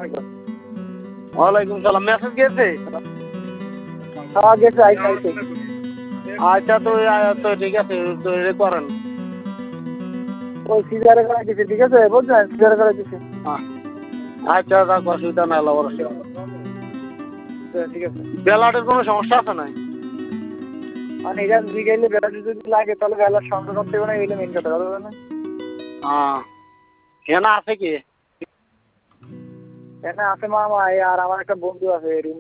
ওয়ালাইকুম সালাম। মেসেজ গেছে? হ্যাঁ গেছে, আইছে। আচ্ছা তো তো ঠিক আছে, তো এ করেন। ওই সিজারে করা দিছে, ঠিক আছে বুঝলেন, সিজারে করা দিছে। আচ্ছা থাক, অসুবিধা নাই, অবশ্যই। ঠিক আছে। ব্যালাটের কোনো সমস্যা আছে নাই? মানে এটা বিকেলে বেলাটি যদি লাগে তাহলে বেলার সঙ্গে করতে হবে না, এইটা মেন কথা হবে না। হেনা আছে কি? এখানে আছে মামা আর আমার একটা বন্ধু আছে।